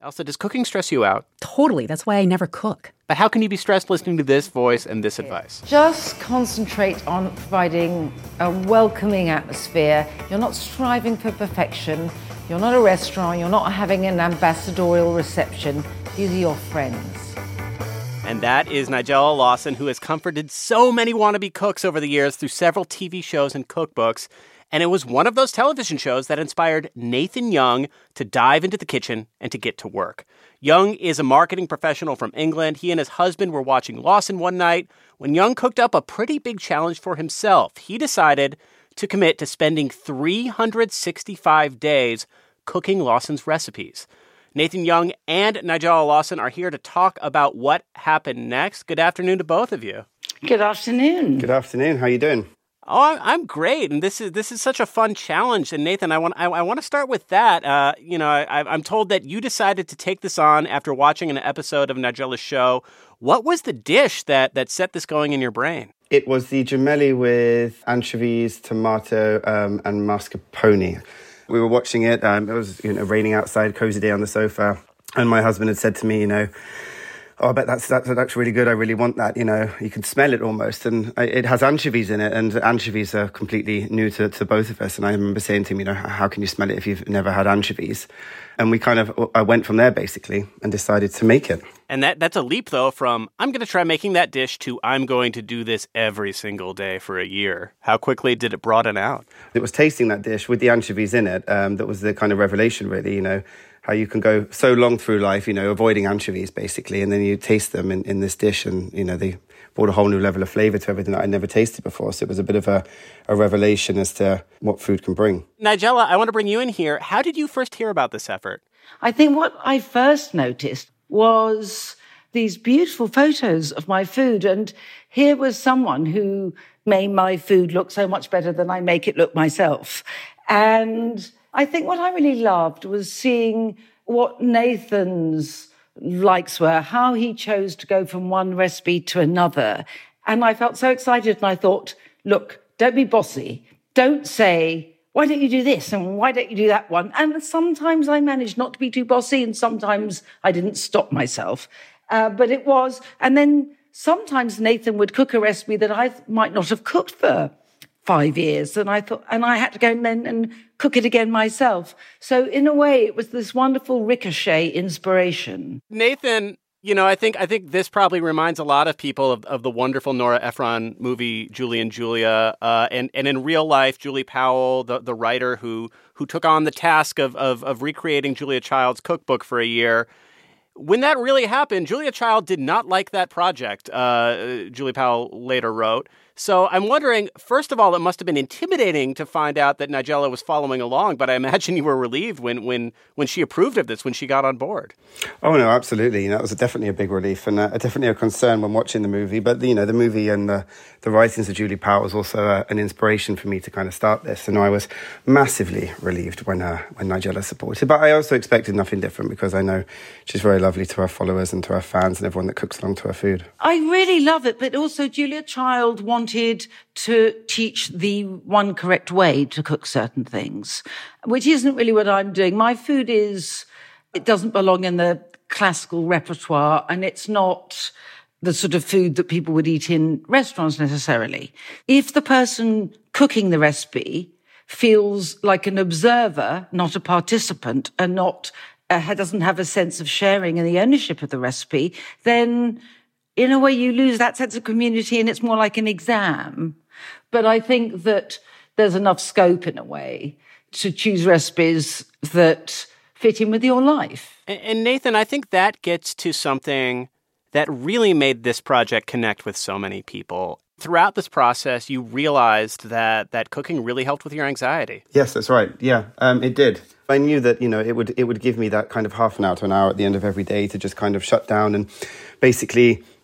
Elsa, does cooking stress you out? Totally. That's why I never cook. But how can you be stressed listening to this voice and this advice? Just concentrate on providing a welcoming atmosphere. You're not striving for perfection. You're not a restaurant. You're not having an ambassadorial reception. These are your friends. And that is Nigella Lawson, who has comforted so many wannabe cooks over the years through several TV shows and cookbooks. And it was one of those television shows that inspired Nathan Young to dive into the kitchen and to get to work. Young is a marketing professional from England. He and his husband were watching Lawson one night when Young cooked up a pretty big challenge for himself. He decided to commit to spending 365 days cooking Lawson's recipes. Nathan Young and Nigella Lawson are here to talk about what happened next. Good afternoon to both of you. Good afternoon. Good afternoon. How are you doing? Oh, I'm great, and this is such a fun challenge. And Nathan, I want to start with that. I'm told that you decided to take this on after watching an episode of Nigella's show. What was the dish that set this going in your brain? It was the gemelli with anchovies, tomato, and mascarpone. We were watching it. It was raining outside, cozy day on the sofa, and my husband had said to me, oh, I bet that's really good. I really want that. You can smell it almost. And it has anchovies in it, and anchovies are completely new to both of us. And I remember saying to him, how can you smell it if you've never had anchovies? And I went from there, basically, and decided to make it. And that's a leap, though, from I'm going to try making that dish to I'm going to do this every single day for a year. How quickly did it broaden out? It was tasting that dish with the anchovies in it that was the kind of revelation, really, how you can go so long through life, avoiding anchovies, basically, and then you taste them in this dish, and, they brought a whole new level of flavour to everything that I'd never tasted before. So it was a bit of a revelation as to what food can bring. Nigella, I want to bring you in here. How did you first hear about this effort? I think what I first noticed was these beautiful photos of my food. And here was someone who made my food look so much better than I make it look myself. And I think what I really loved was seeing what Nathan's likes were, how he chose to go from one recipe to another. And I felt so excited, and I thought, look, don't be bossy. Don't say, why don't you do this and why don't you do that one? And sometimes I managed not to be too bossy, and sometimes I didn't stop myself. But it was, and then sometimes Nathan would cook a recipe that I might not have cooked for 5 years. And I thought, and I had to go and cook it again myself. So in a way, it was this wonderful ricochet inspiration. Nathan, I think this probably reminds a lot of people of the wonderful Nora Ephron movie, Julie and Julia. And in real life, Julie Powell, the writer who took on the task of recreating Julia Child's cookbook for a year. When that really happened, Julia Child did not like that project, Julie Powell later wrote. So I'm wondering, first of all, it must have been intimidating to find out that Nigella was following along, but I imagine you were relieved when she approved of this, when she got on board. Oh, no, absolutely. That was definitely a big relief and definitely a concern when watching the movie. But, the movie and the writings of Julie Powell was also an inspiration for me to kind of start this. And I was massively relieved when Nigella supported. But I also expected nothing different because I know she's very lovely to her followers and to her fans and everyone that cooks along to her food. I really love it, but also Julia Child wanted to teach the one correct way to cook certain things, which isn't really what I'm doing. My food it doesn't belong in the classical repertoire, and it's not the sort of food that people would eat in restaurants necessarily. If the person cooking the recipe feels like an observer, not a participant, and doesn't have a sense of sharing and the ownership of the recipe, then in a way, you lose that sense of community and it's more like an exam. But I think that there's enough scope, in a way, to choose recipes that fit in with your life. And Nathan, I think that gets to something that really made this project connect with so many people. Throughout this process, you realized that cooking really helped with your anxiety. Yes, that's right. Yeah, it did. I knew that, it would give me that kind of half an hour to an hour at the end of every day to just kind of shut down and basically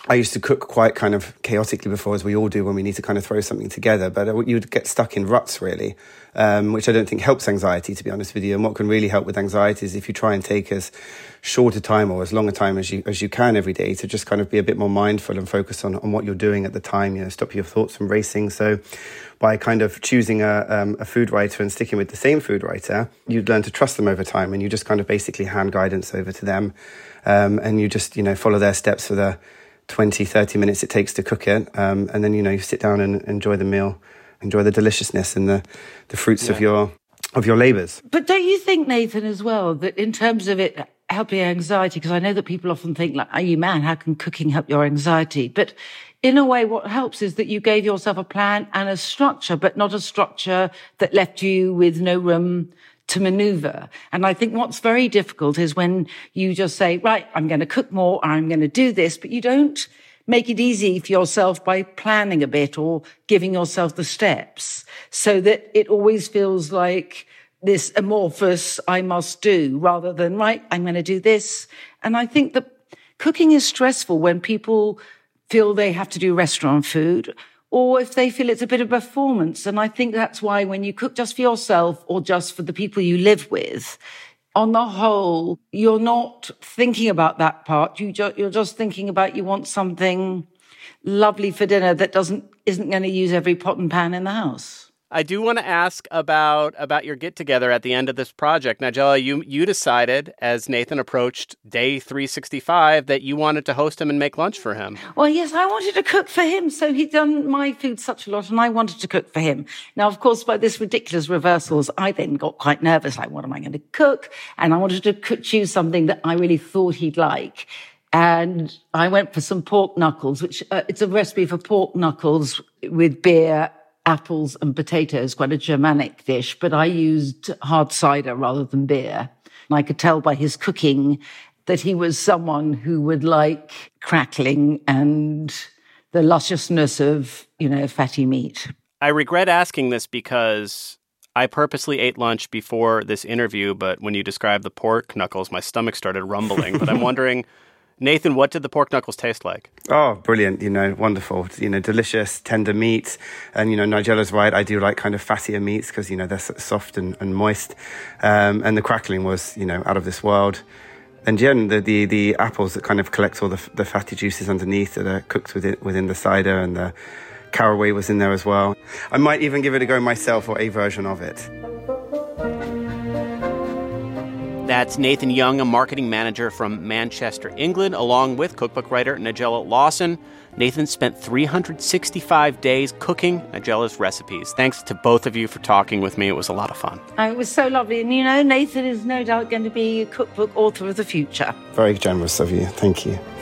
I used to cook quite kind of chaotically before, as we all do when we need to kind of throw something together. But you'd get stuck in ruts, really, which I don't think helps anxiety, to be honest with you. And what can really help with anxiety is if you try and take as short a time or as long a time as you can every day to just kind of be a bit more mindful and focus on what you're doing at the time, stop your thoughts from racing. So by kind of choosing a food writer and sticking with the same food writer, you'd learn to trust them over time, and you just kind of basically hand guidance over to them. And you just, follow their steps for the 20, 30 minutes it takes to cook it. And then, you sit down and enjoy the meal, enjoy the deliciousness and the fruits of your labours. But don't you think, Nathan, as well, that in terms of it helping anxiety, because I know that people often think, like, are you mad? How can cooking help your anxiety? But in a way, what helps is that you gave yourself a plan and a structure, but not a structure that left you with no room to maneuver. And I think what's very difficult is when you just say, right, I'm going to cook more, or I'm going to do this, but you don't make it easy for yourself by planning a bit or giving yourself the steps, so that it always feels like this amorphous I must do, rather than, right, I'm going to do this. And I think that cooking is stressful when people feel they have to do restaurant food, or if they feel it's a bit of performance. And I think that's why when you cook just for yourself or just for the people you live with, on the whole, you're not thinking about that part. You're just thinking about you want something lovely for dinner that isn't going to use every pot and pan in the house. I do want to ask about your get-together at the end of this project. Nigella, you decided, as Nathan approached day 365, that you wanted to host him and make lunch for him. Well, yes, I wanted to cook for him. So he'd done my food such a lot, and I wanted to cook for him. Now, of course, by this ridiculous reversals, I then got quite nervous. Like, what am I going to cook? And I wanted to choose something that I really thought he'd like. And I went for some pork knuckles, which it's a recipe for pork knuckles with beer, apples and potatoes, quite a Germanic dish, but I used hard cider rather than beer. And I could tell by his cooking that he was someone who would like crackling and the lusciousness of, fatty meat. I regret asking this because I purposely ate lunch before this interview, but when you described the pork knuckles, my stomach started rumbling. But I'm wondering, Nathan, what did the pork knuckles taste like? Oh, brilliant, wonderful, delicious, tender meat. And, Nigella's right, I do like kind of fattier meats because, they're soft and moist. And the crackling was, out of this world. And the apples that kind of collect all the fatty juices underneath that are cooked within the cider, and the caraway was in there as well. I might even give it a go myself, or a version of it. That's Nathan Young, a marketing manager from Manchester, England, along with cookbook writer Nigella Lawson. Nathan spent 365 days cooking Nigella's recipes. Thanks to both of you for talking with me. It was a lot of fun. It was so lovely. And, Nathan is no doubt going to be a cookbook author of the future. Very generous of you. Thank you.